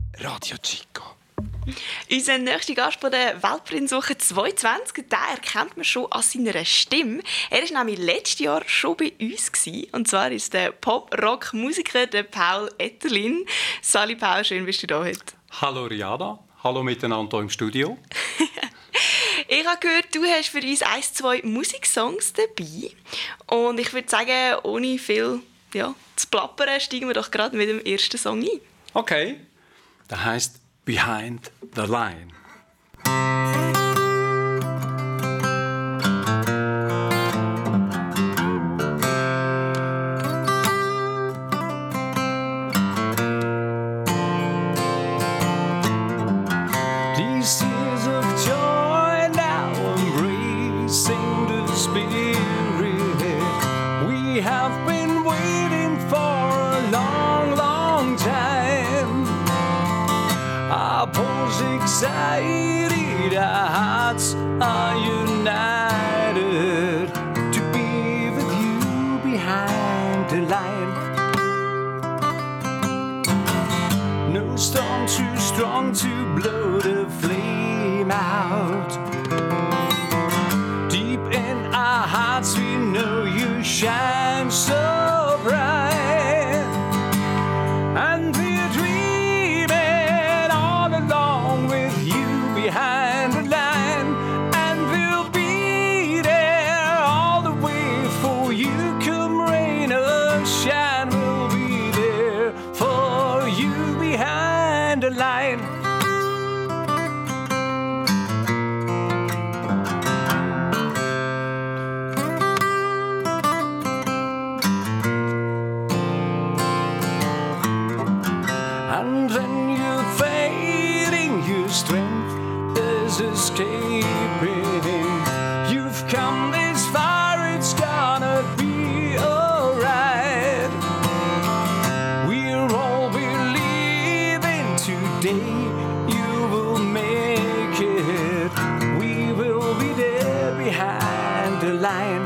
Radio Chico. Unser nächster Gast von der Weltfriedenswoche 2020, den erkennt man schon an seiner Stimme. Er war nämlich letztes Jahr schon bei uns. Und zwar ist der Pop-Rock-Musiker Paul Etterlin. Sali Paul, schön bist du da heute. Hallo Riada, hallo miteinander hier im Studio. Ich habe gehört, du hast für uns 1-2 Musiksongs dabei. Und ich würde sagen, ohne viel zu plappern, steigen wir doch gerade mit dem ersten Song ein. Okay, der heisst Behind the Line. These tears of joy now embracing the Spirit. We have been waiting for a long, long time. Our pulse excited, our hearts are united to be with you behind the line. No storm too strong to blow the flame out. Deep in our hearts we know you shine so bright. And we're dreaming all along with you behind the line. And we'll be there all the way for you. Come rain or shine, we'll be there for you behind the line. And when you're fading, your strength is escaping. You've come this far, it's gonna be alright. We're all believing today you will make it. We will be there behind the line.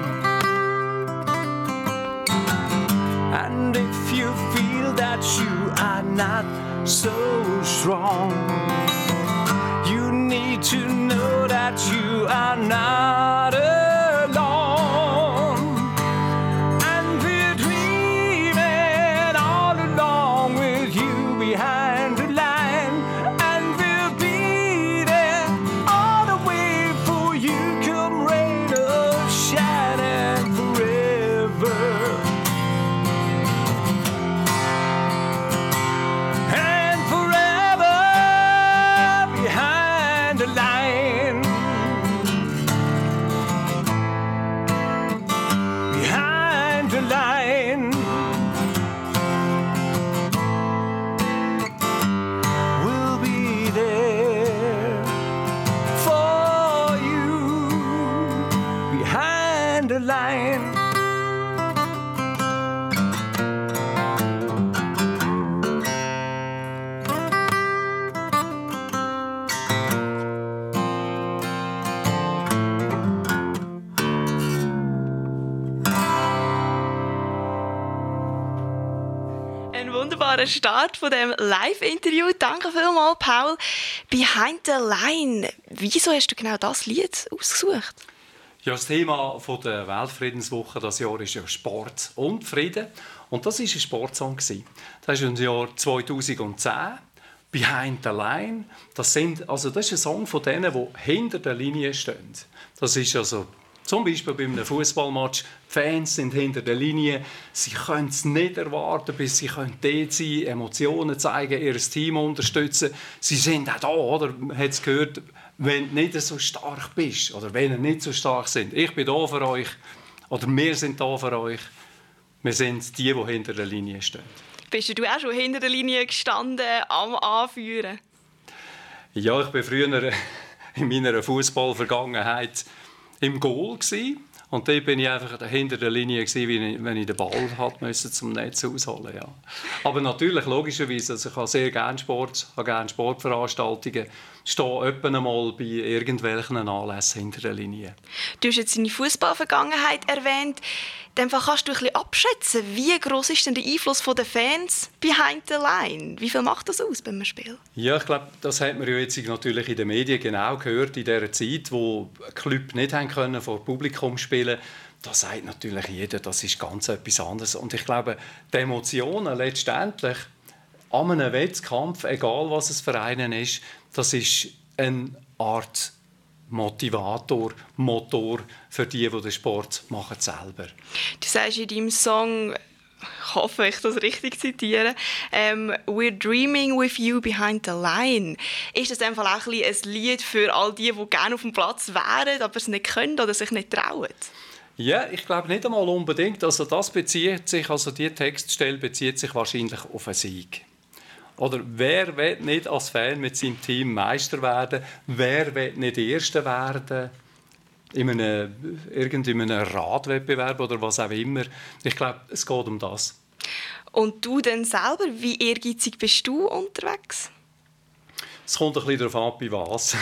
And if you feel that you are not so strong, you need to know that you are not alone. And we're dreaming all along with you behind the line. And we'll be there all the way for you. Come rain or shine and forever. And forever behind the line. Behind the line. We'll be there for you behind the line. Ein wunderbarer Start von dem Live-Interview. Danke vielmals, Paul. Behind the Line. Wieso hast du genau das Lied ausgesucht? Ja, das Thema der Weltfriedenswoche dieses Jahr ist ja Sport und Frieden. Und das war ein Sportsong. Das ist im Jahr 2010. Behind the Line. Das ist ein Song von denen, die hinter der Linie stehen. Das ist also zum Beispiel bei einem Fußballmatch. Die Fans sind hinter der Linie. Sie können es nicht erwarten, bis sie dort sein können, Emotionen zeigen, ihr Team unterstützen. Sie sind auch da, oder? Man hat es gehört, wenn du nicht so stark bist oder wenn ihr nicht so stark sind. Ich bin da für euch oder wir sind da für euch. Wir sind die hinter der Linie stehen. Bist du auch schon hinter der Linie gestanden, am Anführen? Ja, ich war früher in meiner Fußballvergangenheit im Goal Und dort bin ich einfach hinter der Linie gewesen, wenn ich den Ball musste zum Netz ausholen. Ja. Aber natürlich, logischerweise, also ich habe sehr gerne Sport, habe gerne Sportveranstaltungen, stehe etwa einmal bei irgendwelchen Anlässen hinter der Linie. Du hast jetzt deine Fußballvergangenheit erwähnt. In dem Fall kannst du ein bisschen abschätzen, wie gross ist denn der Einfluss der Fans behind the line? Wie viel macht das aus beim Spiel? Ja, ich glaube, das hat man ja jetzt natürlich in den Medien genau gehört, in dieser Zeit, wo Club nicht haben können, vor Publikum spielen. Da sagt natürlich jeder, das ist ganz etwas anderes. Und ich glaube, die Emotionen letztendlich an einem Wettkampf, egal was es für einen ist, das ist eine Art Motivator, Motor für die den Sport machen selber. Du sagst in deinem Song, ich hoffe, ich das richtig zitiere, «We're dreaming with you behind the line». Ist das einfach auch ein Lied für all die gerne auf dem Platz wären, aber es nicht können oder sich nicht trauen? Ja, ich glaube nicht einmal unbedingt. Also die Textstelle bezieht sich wahrscheinlich auf einen Sieg. Oder wer will nicht als Fan mit seinem Team Meister werden? Wer will nicht Erster werden? In einem Radwettbewerb oder was auch immer. Ich glaube, es geht um das. Und du denn selber, wie ehrgeizig bist du unterwegs? Es kommt ein bisschen darauf an, bei was.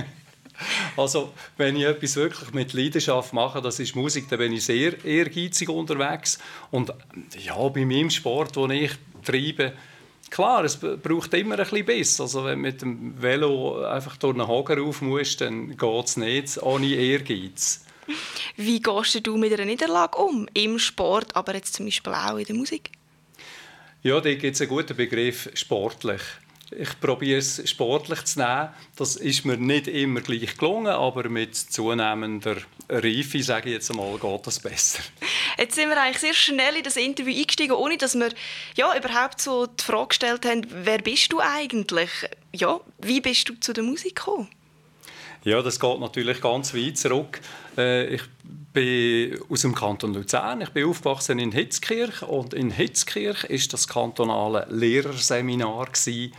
Also, wenn ich etwas wirklich mit Leidenschaft mache, das ist Musik, dann bin ich sehr ehrgeizig unterwegs. Und ja, bei meinem Sport, den ich treibe, klar, es braucht immer ein bisschen Biss. Also wenn du mit dem Velo einfach durch einen Hager rauf musst, dann geht es nicht ohne Ehrgeiz. Wie gehst du mit einer Niederlage um? Im Sport, aber jetzt zum Beispiel auch in der Musik? Ja, da gibt es einen guten Begriff, sportlich. Ich probiere es sportlich zu nehmen. Das ist mir nicht immer gleich gelungen, aber mit zunehmender Reife, sage ich jetzt einmal, geht das besser. Jetzt sind wir eigentlich sehr schnell in das Interview eingestiegen, ohne dass wir überhaupt so die Frage gestellt haben, wer bist du eigentlich? Ja, wie bist du zu der Musik gekommen? Ja, das geht natürlich ganz weit zurück. Ich bin aus dem Kanton Luzern. Ich bin aufgewachsen in Hitzkirch und in Hitzkirch ist das kantonale Lehrerseminar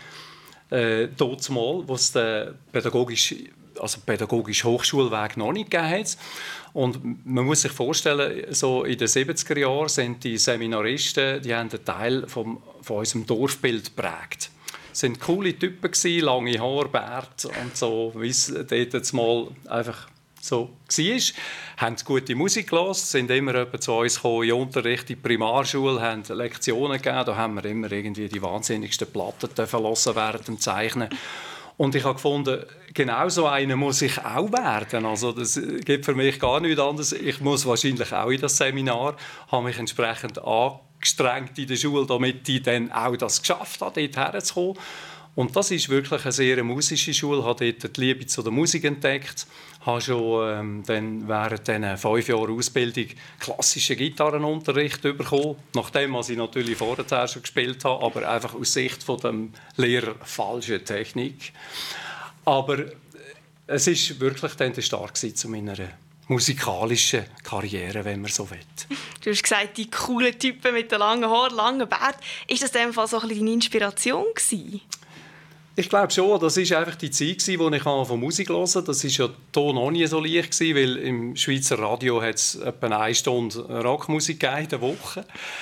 dort mal, wo es den pädagogischen Hochschulweg noch nicht gegeben hat. Und man muss sich vorstellen, so in den 70er Jahren sind die Seminaristen, die haben einen Teil von unserem Dorfbild geprägt. Es waren coole Typen, lange Haare, Bart und so, wie es dort jetzt mal einfach so war. Haben gute Musik gehört, sind immer zu uns gekommen, in Unterricht, in die Primarschule, haben Lektionen gegeben. Da haben wir immer irgendwie die wahnsinnigsten Platten hören während dem Zeichnen. Und ich habe gefunden, genau so einer muss ich auch werden. Also das gibt für mich gar nichts anderes. Ich muss wahrscheinlich auch in das Seminar, habe mich entsprechend angestrengt in der Schule, damit ich dann auch das geschafft habe, dort herzukommen. Und das ist wirklich eine sehr musische Schule. Ich habe dort die Liebe zu der Musik entdeckt. Ich habe schon dann während dieser 5 Jahren Ausbildung klassischen Gitarrenunterricht bekommen. Nachdem, was ich natürlich vorher schon gespielt habe, aber einfach aus Sicht von dem Lehrer falsche Technik. Aber es ist wirklich dann der Start zu meiner musikalischen Karriere, wenn man so will. Du hast gesagt, die coolen Typen mit den langen Haaren, langen Bart. Ist das in dem Fall so ein bisschen deine Inspiration gewesen? Ich glaube schon, das war einfach die Zeit, wo ich von Musik hören konnte. Das war ja hier noch nie so leicht, weil im Schweizer Radio hat es etwa 1 Stunde Rockmusik in der Woche.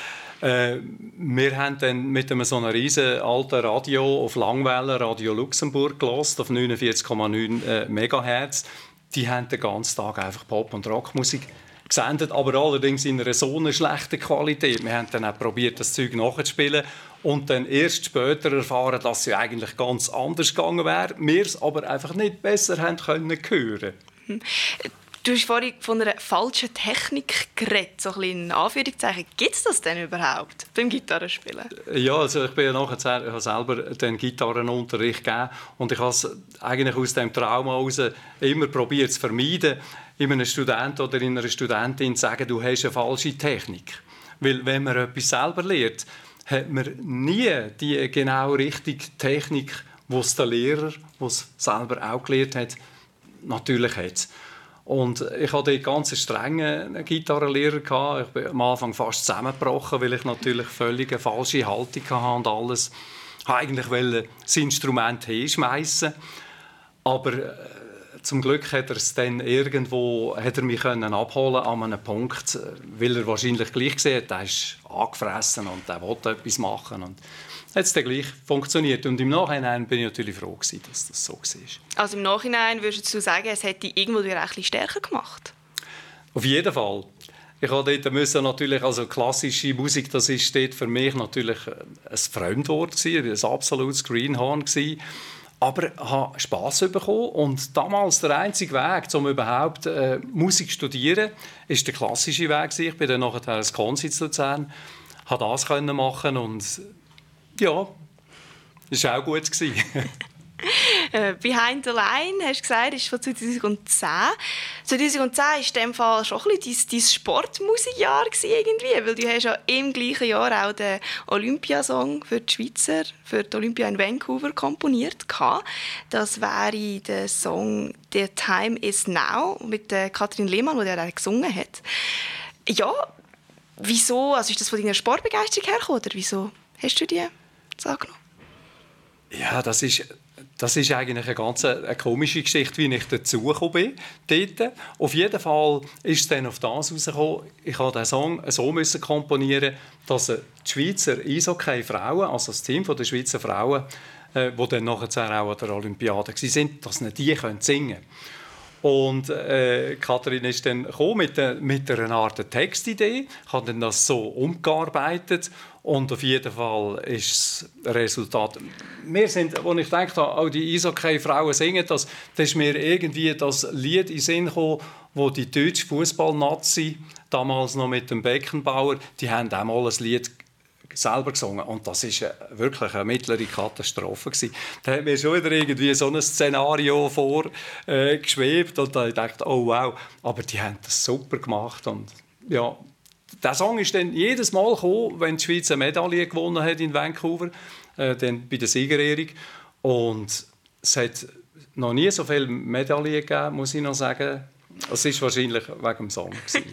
Wir haben dann mit einem so einem riesen alten Radio auf Langwelle, Radio Luxemburg, gehört, auf 49,9 MHz. Die haben den ganzen Tag einfach Pop- und Rockmusik gesendet, aber allerdings in einer so schlechten Qualität. Wir haben dann auch probiert, das Zeug nachzuspielen und dann erst später erfahren, dass es eigentlich ganz anders gegangen wäre. Wir es aber einfach nicht besser haben können hören. Du hast vorhin von einer falschen Technik geredet, so ein bisschen in Anführungszeichen. Gibt es das denn überhaupt beim Gitarrenspielen? Ja, also ich habe selber den Gitarrenunterricht gegeben und ich habe es eigentlich aus dem Trauma heraus immer probiert zu vermeiden, in einem Studenten oder in einer Studentin zu sagen, du hast eine falsche Technik. Weil wenn man etwas selber lernt, hat man nie die genau richtige Technik, die es der Lehrer, der es selber auch gelernt hat, natürlich hat. Und ich hatte dort ganz einen strengen Gitarrenlehrer. Ich bin am Anfang fast zusammengebrochen, weil ich natürlich völlig eine falsche Haltung hatte und alles. Ich wollte eigentlich das Instrument hinschmeißen. Aber zum Glück hat er es dann irgendwo, hat er mich können abholen an einem Punkt, weil er wahrscheinlich gleich gesehen hat, er ist angefressen und er wollte etwas machen. Und hat es dann gleich funktioniert. Und im Nachhinein bin ich natürlich froh gewesen, dass das so war. Also im Nachhinein würdest du sagen, es hätte dich irgendwo wieder ein bisschen stärker gemacht? Auf jeden Fall. Ich musste natürlich, also klassische Musik, das ist dort für mich natürlich ein Fremdwort gewesen, ein absolutes Greenhorn gewesen. Aber ich habe Spass bekommen und damals der einzige Weg, um überhaupt Musik zu studieren, war der klassische Weg gewesen. Ich bin dann nachher ins Konzert Luzern, konnte das machen und ja, das war auch gut gewesen. «Behind the Line», hast du gesagt, ist von 2010. 2010 war in dem Fall schon ein bisschen dein Sportmusikjahr irgendwie, weil du hast ja im gleichen Jahr auch den Olympiasong für die Schweizer, für die Olympia in Vancouver komponiert. Das wäre der Song «The Time Is Now» mit Katrin Lehmann, die er gesungen hat. Ja, wieso? Also ist das von deiner Sportbegeisterung hergekommen, oder wieso hast du die angenommen? Ja, das ist eigentlich eine ganz komische Geschichte, wie ich dazugekommen bin. Dort. Auf jeden Fall ist es dann auf das herausgekommen, ich musste diesen Song so komponieren, dass die Schweizer Eishockey-Frauen, also das Team der Schweizer Frauen, die dann nachher auch an der Olympiade waren, dass die singen können. Und Katrin ist dann gekommen mit einer Art Textidee, hat dann das so umgearbeitet und auf jeden Fall ist das Resultat. Wir sind, als ich dachte, auch die Eishockey-Frauen singen das ist mir irgendwie das Lied in den Sinn gekommen, wo die deutsche Fußball-Nazi damals noch mit dem Beckenbauer, die haben auch mal ein Lied selber gesungen. Und das war wirklich eine mittlere Katastrophe gewesen. Da hat mir schon wieder irgendwie so ein Szenario vorgeschwebt und da dachte ich, oh wow, aber die haben das super gemacht. Und ja, der Song ist dann jedes Mal gekommen, wenn die Schweiz eine Medaille gewonnen hat in Vancouver, dann bei der Siegerehrung. Und es hat noch nie so viele Medaillen gegeben, muss ich noch sagen. Es war wahrscheinlich wegen dem Song gewesen.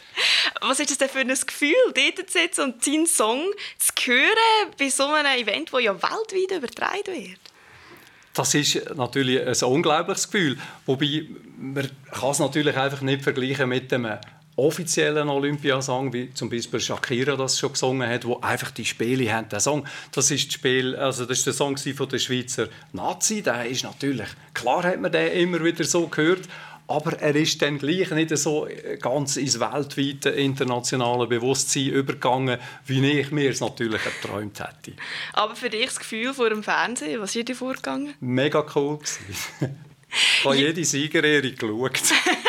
Was ist das denn für ein Gefühl, dort zu sitzen und seinen Song zu hören bei so einem Event, das ja weltweit übertragen wird? Das ist natürlich ein unglaubliches Gefühl. Wobei, man kann es natürlich einfach nicht vergleichen mit dem offiziellen Olympiasong, wie zum Beispiel Shakira das schon gesungen hat, wo einfach die Spiele haben. Der Song, das ist der Song von der Schweizer Nazi. Der ist natürlich, klar hat man den immer wieder so gehört, aber er ist dann gleich nicht so ganz ins weltweite internationale Bewusstsein übergegangen, wie ich mir es natürlich erträumt hätte. Aber für dich das Gefühl vor dem Fernsehen, was ist dir vorgegangen? Mega cool gewesen. Ich habe jede Siegerehrung geschaut.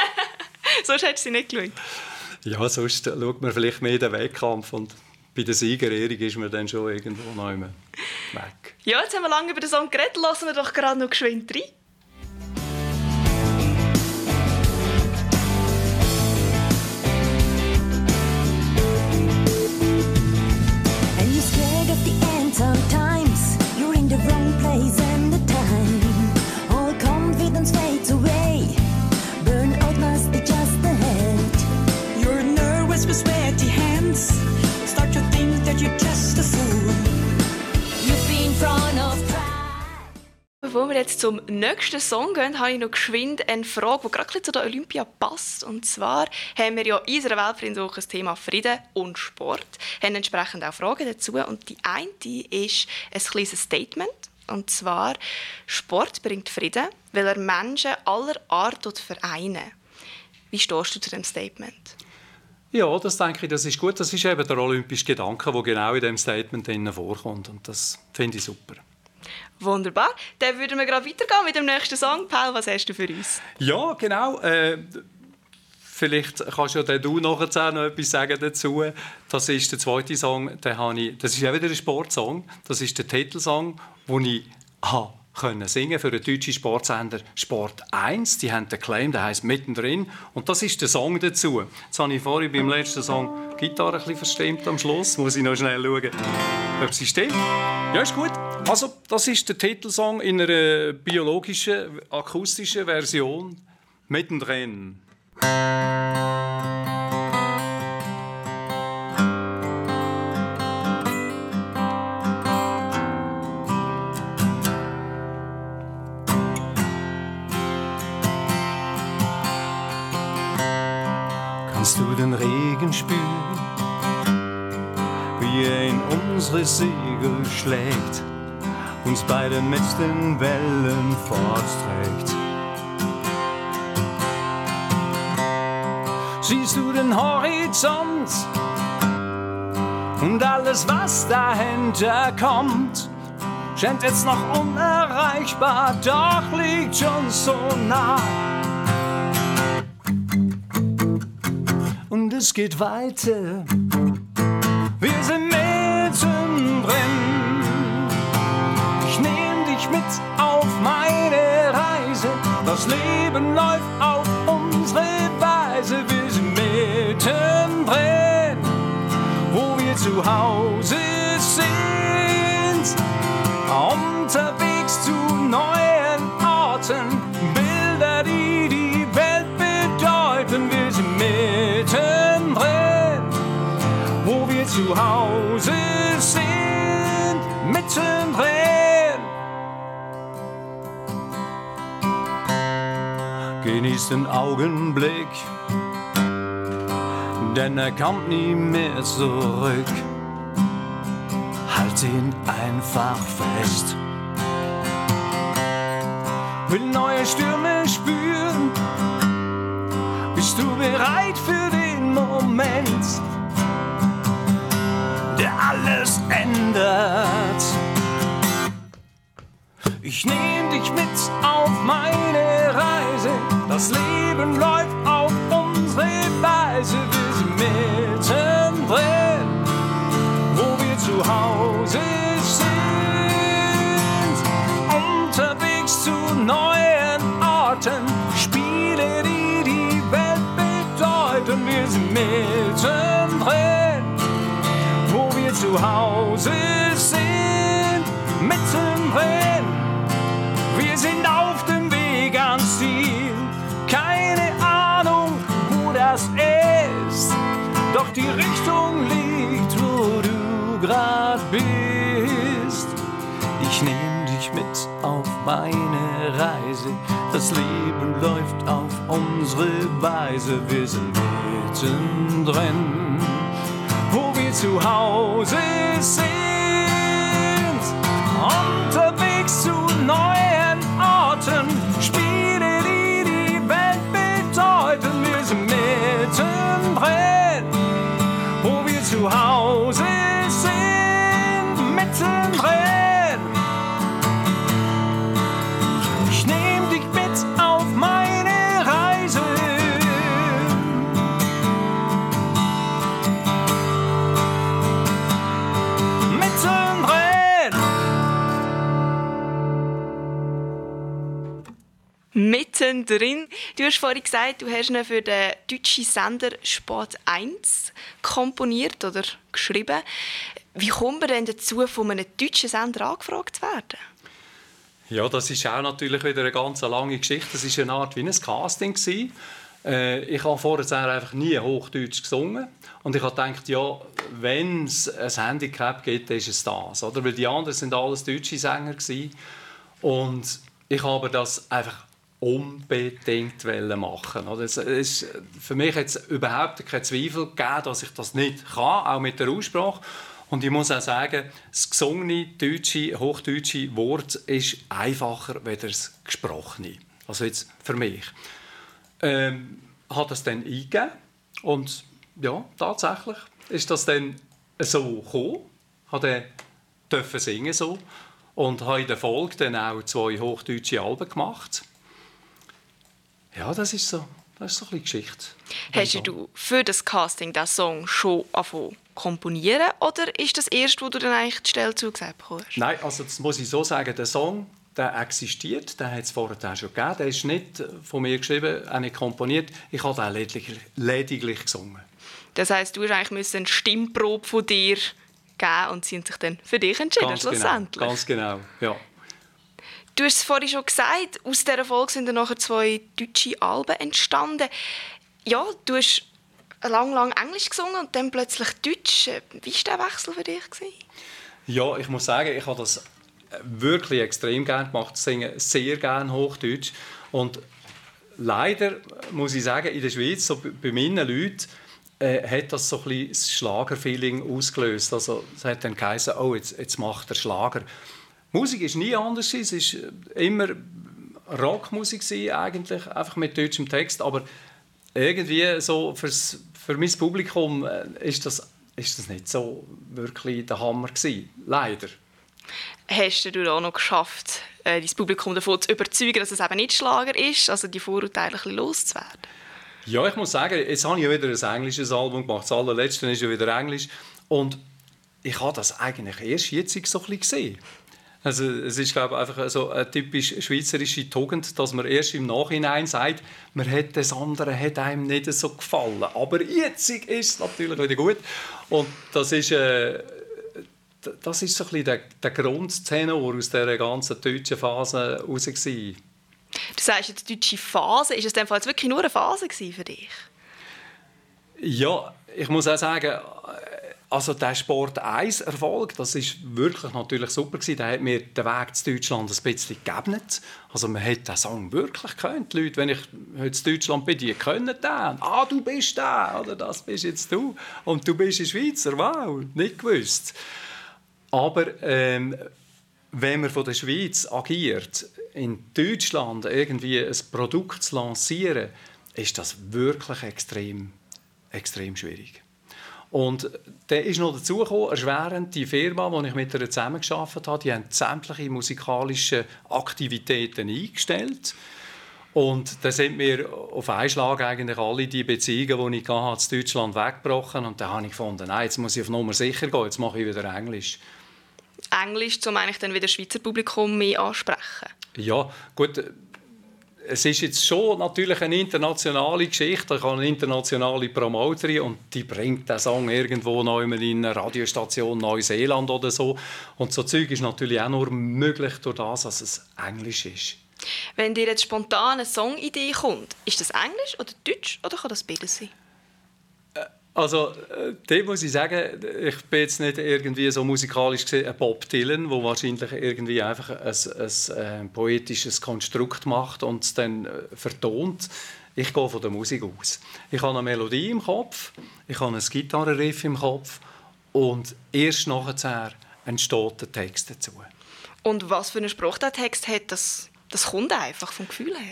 Sonst hättest du sie nicht geschaut? Ja, sonst schaut man vielleicht mehr den Wettkampf und bei der Siegerehrung ist man dann schon irgendwo noch weg. Ja, jetzt haben wir lange über den Song geredet, lassen wir doch gerade noch geschwind rein. Sometimes you're in the wrong place and the time. All confidence fades away. Burnout must be just ahead. You're nervous with sweaty hands. Start to think that you're just a fool. You've been in front of pride. Bevor wir jetzt zum nächsten Song gehen, habe ich noch geschwind eine Frage, die gerade zu der Olympia passt. Und zwar haben wir ja in unserer Weltfriedenswoche das Thema Frieden und Sport. Wir haben entsprechend auch Fragen dazu. Und die eine ist ein kleines Statement. Und zwar, Sport bringt Frieden, weil er Menschen aller Art vereinen. Wie stehst du zu diesem Statement? Ja, das denke ich, das ist gut. Das ist eben der olympische Gedanke, der genau in diesem Statement vorkommt. Und das finde ich super. Wunderbar. Dann würden wir gerade weitergehen mit dem nächsten Song. Paul, was hast du für uns? Ja, genau. Vielleicht kannst du nachher noch etwas sagen dazu. Das ist der zweite Song. Das ist auch wieder ein Sportsong. Das ist der Titelsong, den ich singen für den deutschen Sportsender Sport 1. Die haben den Claim, der heisst «Mittendrin». Und das ist der Song dazu. Jetzt habe ich vorhin beim letzten Song die Gitarre ein bisschen verstimmt am Schluss. Muss ich noch schnell schauen, ob sie stimmt. Ja, ist gut. Also, das ist der Titelsong in einer biologischen, akustischen Version. «Mittendrin». du den Regen spüren, wie er in unsere Segel schlägt, uns beide mit den Wellen fortträgt. Siehst du den Horizont und alles, was dahinter kommt, scheint jetzt noch unerreichbar, doch liegt schon so nah. Und es geht weiter, wir sind mittendrin. Ich nehm dich mit auf meine Reise, das Leben läuft auf unsere Weise. Wir sind mittendrin, wo wir zu Hause sind, unterwegs zu neuen Orten, Bilder, die die Welt bedeuten. Wir sind mittendrin, wo wir zu Hause sind, mittendrin. Genieß den Augenblick, denn er kommt nie mehr zurück. Halt ihn einfach fest. Will neue Stürme spüren? Bist du bereit für den Moment, der alles ändert? Ich nehm dich mit auf meine Reise, das Leben läuft auf unsere Weise. Wir sind mittendrin, wo wir zu Hause sind, unterwegs zu neuen Orten, Spiele, die die Welt bedeuten. Wir sind mittendrin, wo wir zu Hause sind, mittendrin. Wir sind auf dem Weg ans Ziel, keine Ahnung, wo das ist, doch die Richtung liegt, wo du grad bist. Ich nehm dich mit auf meine Reise, das Leben läuft auf unsere Weise. Wir sind mittendrin, wo wir zu Hause sind, unterwegs zu neuen Orten, Spiele, die die Welt bedeuten. Wir sind mittendrin, wo wir zu Hause sind, mittendrin. Ich nehm dich mit auf meine Reise. Mittendrin. Du hast vorhin gesagt, du hast ihn für den deutschen Sender Sport 1 komponiert oder geschrieben. Wie kommt man denn dazu, von einem deutschen Sender angefragt zu werden? Ja, das ist auch natürlich wieder eine ganz lange Geschichte. Das war eine Art wie ein Casting. Ich habe vorher einfach nie Hochdeutsch gesungen. Und ich habe gedacht, ja, wenn es ein Handicap gibt, dann ist es das. Oder? Weil die anderen sind alles deutsche Sänger gewesen. Und ich habe das einfach unbedingt machen. Für mich hat es überhaupt keinen Zweifel gegeben, dass ich das nicht kann, auch mit der Aussprache. Und ich muss auch sagen, das gesungene deutsche, hochdeutsche Wort ist einfacher als das gesprochene. Also jetzt für mich. Hat das dann eingegeben und ja, tatsächlich ist das dann so gekommen. Durfte singen so und habe in der Folge dann auch 2 hochdeutsche Alben gemacht. Ja, das ist so eine Geschichte. Hast du für das Casting diesen Song schon angefangen zu komponieren oder ist das erst, wo du dann eigentlich die Stelle zugesagt bekommst? Nein, also das muss ich so sagen, der Song, der existiert, den hat es vorher schon gegeben. Der ist nicht von mir geschrieben, auch nicht komponiert. Ich habe den lediglich gesungen. Das heisst, du musst eigentlich eine Stimmprobe von dir geben und sie haben sich dann für dich entschieden, schlussendlich. Ganz genau, ja. Du hast es vorhin schon gesagt, aus dieser Folge sind dann nachher 2 deutsche Alben entstanden. Ja, du hast lang Englisch gesungen und dann plötzlich Deutsch. Wie war der Wechsel für dich? Ja, ich muss sagen, ich habe das wirklich extrem gerne gemacht. Ich singe sehr gerne Hochdeutsch. Und leider muss ich sagen, in der Schweiz, so bei meinen Leuten, hat das so ein bisschen das Schlagerfeeling ausgelöst. Also es hat dann geheißen, oh, jetzt macht der Schlager. Musik war nie anders, es war immer Rockmusik eigentlich, einfach mit deutschem Text, aber irgendwie so für mein Publikum ist das nicht so wirklich der Hammer gewesen, leider. Hast du auch noch geschafft, dein Publikum davon zu überzeugen, dass es eben nicht Schlager ist, also die Vorurteile ein bisschen loszuwerden? Ja, ich muss sagen, jetzt habe ich ja wieder ein englisches Album gemacht. Das allerletzte ist ja wieder Englisch. Und ich habe das eigentlich erst jetzt so ein bisschen gesehen. Also, es ist, glaube ich, einfach so eine typisch schweizerische Tugend, dass man erst im Nachhinein sagt, das andere hat einem nicht so gefallen. Aber jetzt ist es natürlich wieder gut. Und das ist so ein bisschen der Grundtenor aus dieser ganzen deutschen Phase heraus. Du sagst jetzt deutsche Phase. Ist es in dem Fall jetzt wirklich nur eine Phase für dich? Ja, ich muss auch sagen, also der Sport 1 Erfolg, das ist wirklich natürlich super gewesen. Der hat mir den Weg zu Deutschland ein bisschen gegeben. Also man hat den Song wirklich gekannt. Die Leute, wenn ich heute in Deutschland bin, die können den. Ah, du bist der, oder das bist jetzt du. Und du bist ein Schweizer, wow, nicht gewusst. Aber wenn man von der Schweiz agiert, in Deutschland irgendwie ein Produkt zu lancieren, ist das wirklich extrem schwierig. Und dann ist noch dazu gekommen, erschwerend, die Firma, wo ich mit ihr zusammengearbeitet habe, die haben sämtliche musikalische Aktivitäten eingestellt. Und dann sind mir auf einen Schlag eigentlich alle die Beziehungen, die ich hatte, in Deutschland weggebrochen. Und dann habe ich gefunden, nein, jetzt muss ich auf Nummer sicher gehen, jetzt mache ich wieder Englisch. Englisch, um eigentlich dann wieder das Schweizer Publikum mehr ansprechen? Ja, gut. Es ist jetzt schon natürlich eine internationale Geschichte. Ich habe eine internationale Promoterin und die bringt den Song irgendwo noch in einer Radiostation Neuseeland oder so. Und so Zeug ist natürlich auch nur möglich durch das, dass es Englisch ist. Wenn dir jetzt spontan eine Songidee kommt, ist das Englisch oder Deutsch oder kann das beides sein? Also, dem muss ich sagen, ich bin jetzt nicht irgendwie so musikalisch gesehen ein Bob Dylan, der wahrscheinlich irgendwie einfach ein poetisches Konstrukt macht und es dann vertont. Ich gehe von der Musik aus. Ich habe eine Melodie im Kopf, ich habe ein Gitarrenriff im Kopf und erst nachher entsteht der Text dazu. Und was für einen Spruch der Text hat, das kommt einfach vom Gefühl her?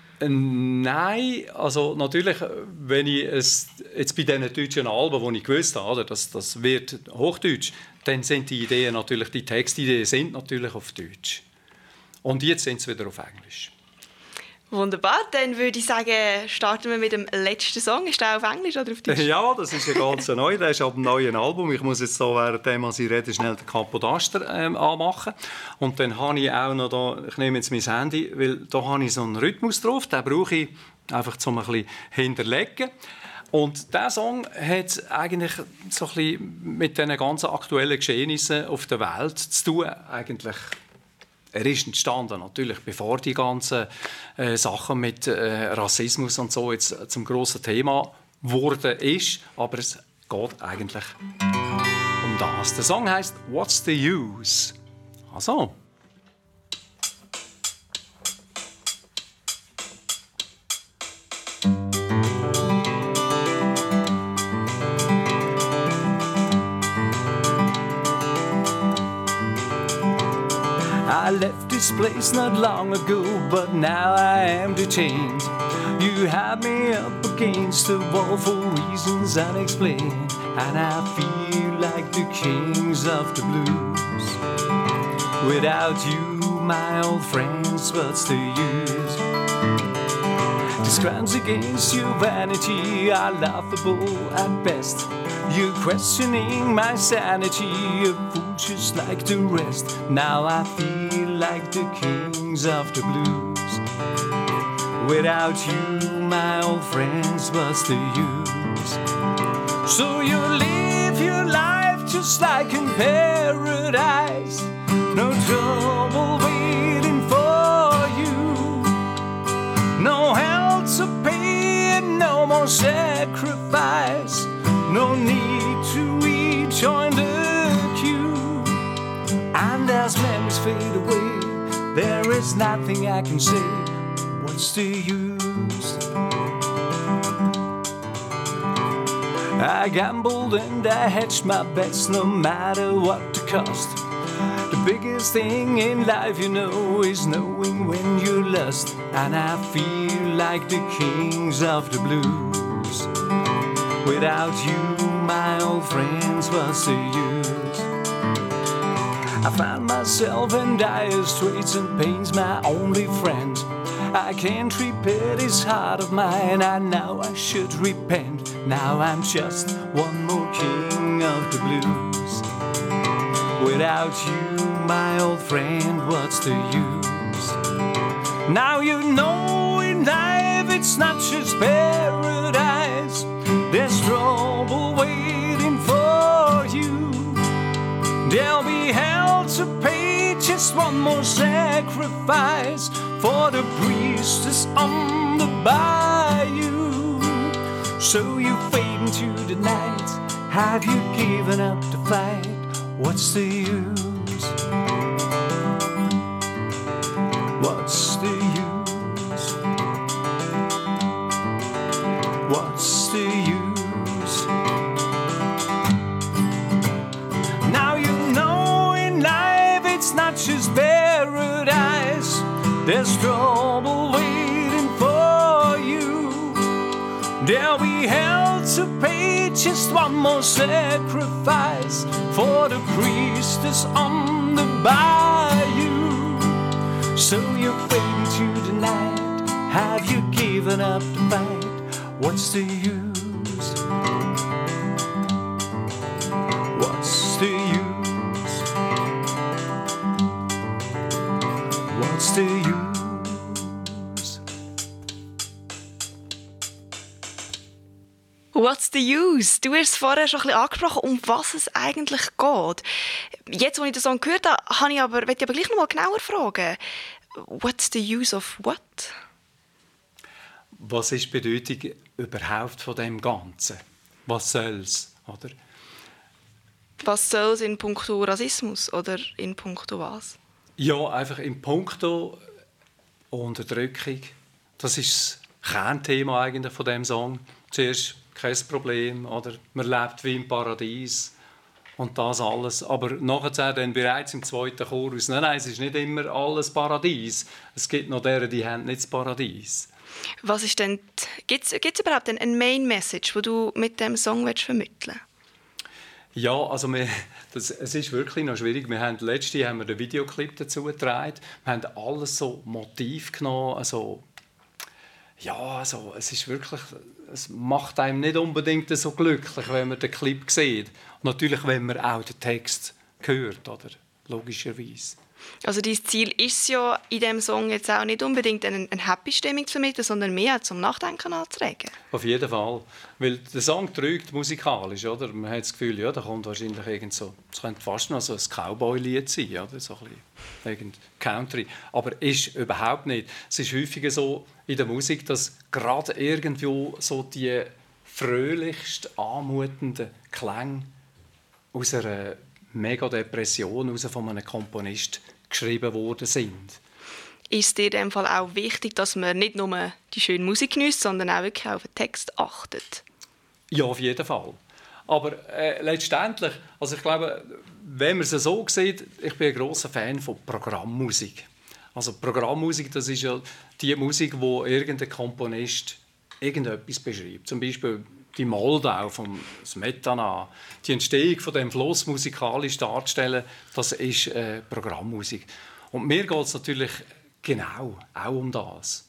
Nein, also natürlich, wenn ich jetzt bei diesen deutschen Alben, die ich gewusst habe, das wird Hochdeutsch, dann sind die Ideen natürlich, die Textideen sind natürlich auf Deutsch. Und jetzt sind sie wieder auf Englisch. Wunderbar, dann würde ich sagen, starten wir mit dem letzten Song. Ist der auf Englisch oder auf Deutsch? Ja, das ist ein ganz neu. Der ist ab dem neuen Album. Ich muss jetzt so während ich rede, schnell den Capodaster anmachen. Und dann habe ich auch noch da, ich nehme jetzt mein Handy, weil da habe ich so einen Rhythmus drauf. Den brauche ich einfach zum ein bisschen hinterlegen. Und dieser Song hat eigentlich so ein bisschen mit den ganzen aktuellen Geschehnissen auf der Welt zu tun. Eigentlich. Er ist entstanden, natürlich, bevor die ganzen Sachen mit Rassismus und so jetzt zum grossen Thema geworden ist. Aber es geht eigentlich um das. Der Song heisst «What's the Use?» Also. I left this place not long ago, but now I am detained. You have me up against the wall for reasons unexplained, and I feel like the kings of the blues. Without you, my old friends, what's the use? These crimes against humanity are laughable at best. You're questioning my sanity, a fool just like the rest. Now I feel like the kings of the blues. Without you, my old friends, what's the use? So you live your life just like in paradise. No trouble waiting for you. No hell to pay and no more sacrifice. No need to rejoin the queue. And as memories fade away, there is nothing I can say. What's the use? I gambled and I hedged my bets no matter what the cost. The biggest thing in life, you know, is knowing when you're lost. And I feel like the kings of the blues. Without you, my old friends, what's the use? I found myself in dire straits and pain's my only friend. I can't repair this heart of mine, I know I should repent. Now I'm just one more king of the blues. Without you, my old friend, what's the use? Now you know in life it's not just paradise. There's trouble waiting for you. There'll be hell to pay, just one more sacrifice for the priestess on the bayou. So you fade into the night, have you given up the fight? What's the use? What's the use? What's the use? Now you know in life it's not just paradise. There's trouble waiting for you. There'll be hell to pay, just one more sacrifice for the priestess on the bayou. So you fade into the night, have you given up the fight? What's the use? What's the use? What's the use? What's the use? Du hast es vorher schon ein bisschen angesprochen, um was es eigentlich geht. Jetzt, als ich den Song gehört habe, möchte ich aber gleich noch mal genauer fragen. What's the use of what? Was ist die Bedeutung überhaupt von dem Ganzen? Was soll's, oder? Was soll es in puncto Rassismus oder in puncto was? Ja, einfach in puncto Unterdrückung. Das ist das Kernthema eigentlich von dem Song. Zuerst kein Problem, oder? Man lebt wie im Paradies und das alles. Aber nachher dann bereits im zweiten Chorus, nein, es ist nicht immer alles Paradies. Es gibt noch deren, die haben nicht das Paradies. Was ist denn, gibt's überhaupt eine Main Message, die du mit dem Song vermitteln willst? Ja, also es ist wirklich noch schwierig. Letztes Jahr haben wir den Videoclip dazu getragen. Wir haben alles so Motiv genommen. Also, ja, also, es ist wirklich, es macht einem nicht unbedingt so glücklich, wenn man den Clip sieht. Und natürlich, wenn man auch den Text hört, oder? Logischerweise. Also dein Ziel ist ja in diesem Song jetzt auch nicht unbedingt eine Happy-Stimmung zu vermitteln, sondern mehr zum Nachdenken anzuregen. Auf jeden Fall. Weil der Song trügt musikalisch, oder? Man hat das Gefühl, ja, da kommt wahrscheinlich irgend so, es könnte fast noch so ein Cowboy-Lied sein, oder? So ein bisschen Country. Aber ist überhaupt nicht. Es ist häufiger so in der Musik, dass gerade irgendwo so die fröhlichst anmutenden Klänge aus einer Mega-Depression von einem Komponist geschrieben worden sind. Ist dir in dem Fall auch wichtig, dass man nicht nur die schöne Musik genießt, sondern auch wirklich auf den Text achtet? Ja, auf jeden Fall. Aber letztendlich, also ich glaube, wenn man es so sieht, ich bin ein grosser Fan von Programmmusik. Also Programmmusik, das ist ja die Musik, wo irgendein Komponist irgendetwas beschreibt. Zum Beispiel die Moldau vom Smetana, die Entstehung von dem Fluss musikalisch darzustellen, das ist Programmmusik. Und mir geht es natürlich genau auch um das.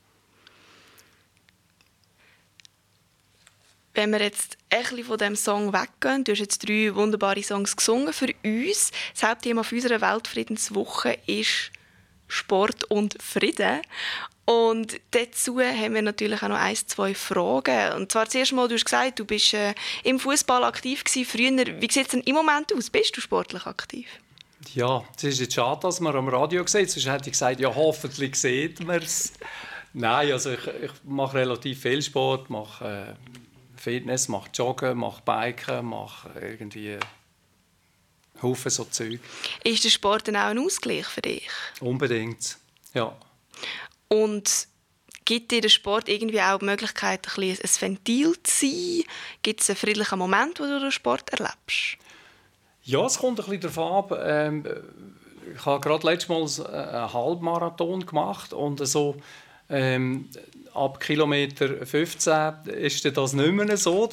Wenn wir jetzt ein bisschen von diesem Song weggehen, du hast jetzt 3 wunderbare Songs gesungen für uns. Das Hauptthema für unserer Weltfriedenswoche ist Sport und Frieden. Und dazu haben wir natürlich auch noch 1-2 Fragen. Und zwar zuerst mal, du hast gesagt, du bist im Fußball aktiv gewesen, früher. Wie sieht es denn im Moment aus? Bist du sportlich aktiv? Ja, es ist jetzt schade, dass man am Radio sieht. Sonst hätte ich gesagt, ja, hoffentlich sieht man es. Nein, also ich mache relativ viel Sport, mache Fitness, mache Joggen, mache Biken, mache irgendwie Haufen so Zeug. Ist der Sport dann auch ein Ausgleich für dich? Unbedingt, ja. Und Gibt dir der Sport irgendwie auch die Möglichkeit, ein Ventil zu sein? Gibt es einen friedlichen Moment, wo du den Sport erlebst? Ja, es kommt ein bisschen darauf an. Ich habe gerade letztes Mal einen Halbmarathon gemacht und so ab Kilometer 15 ist das nicht mehr so.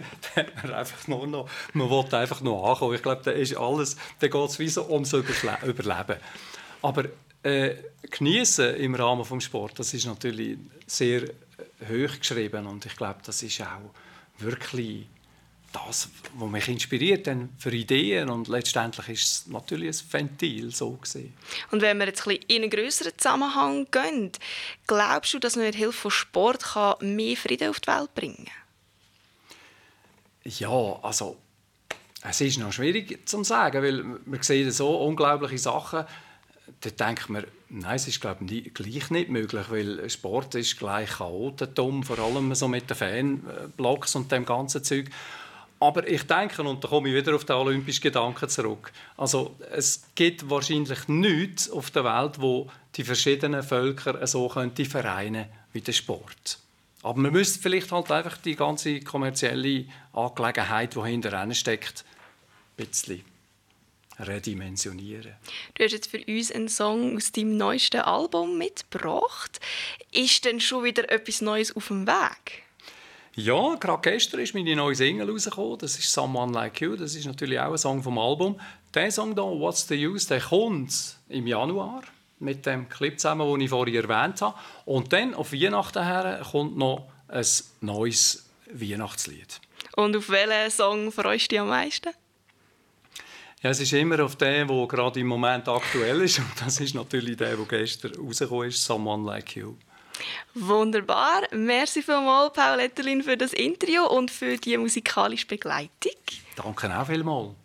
Man will einfach nur ankommen. Ich glaube, da ist alles, da geht es wie so ums Überleben. Aber genießen im Rahmen des Sports, das ist natürlich sehr hoch geschrieben und ich glaube, das ist auch wirklich das, was mich inspiriert für Ideen und letztendlich ist es natürlich ein Ventil so gesehen. Und wenn wir jetzt ein bisschen in einen grösseren Zusammenhang gehen, glaubst du, dass man mit Hilfe von Sport mehr Frieden auf die Welt bringen kann? Ja, also es ist noch schwierig zu sagen, weil man sieht so unglaubliche Sachen. Da denkt man, nein, es ist glaube ich gleich nicht möglich, weil Sport ist gleich chaotentum, vor allem so mit den Fanblocks und dem ganzen Zeug. Aber ich denke, und da komme ich wieder auf den olympischen Gedanken zurück, also es gibt wahrscheinlich nichts auf der Welt, wo die verschiedenen Völker so vereinen wie der Sport. Aber man müsste vielleicht halt einfach die ganze kommerzielle Angelegenheit, die hinterher steckt, ein bisschen redimensionieren. Du hast jetzt für uns einen Song aus deinem neuesten Album mitgebracht. Ist denn schon wieder etwas Neues auf dem Weg? Ja, gerade gestern ist meine neue Single rausgekommen. Das ist «Someone Like You». Das ist natürlich auch ein Song vom Album. Der Song hier, «What's the Use», der kommt im Januar mit dem Clip zusammen, den ich vorhin erwähnt habe. Und dann auf Weihnachten her kommt noch ein neues Weihnachtslied. Und auf welchen Song freust du dich am meisten? Ja, es ist immer auf den, der gerade im Moment aktuell ist. Und das ist natürlich der gestern rausgekommen ist, «Someone Like You». Wunderbar. Merci vielmals, Paul Etterlin, für das Interview und für die musikalische Begleitung. Danke auch vielmals.